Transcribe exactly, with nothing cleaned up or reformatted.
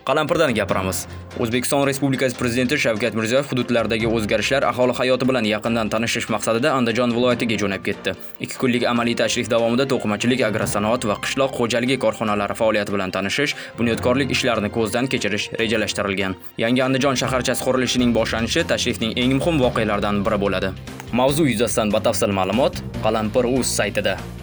Qalampirdan gapiramiz. O'zbekiston Respublikasi Prezidenti Shavkat Mirziyoyev hududlardagi o'zgarishlar, aholi hayoti bilan yaqindan tanishish maqsadida Andijon viloyatiga jo'nab ketdi. ikki kunlik amaliy tashrif davomida to'qimachilik, agrosanoat va qishloq xo'jaligi korxonalari faoliyati bilan tanishish, bunyodkorlik ishlarini ko'zdan kechirish rejalashtirilgan. Yangi Andijon shaharchasi qurilishining boshlanishi tashrifning eng muhim voqealaridan biri bo'ladi. Mavzu yuzasidan batafsil ma'lumot Qalampir.uz saytida.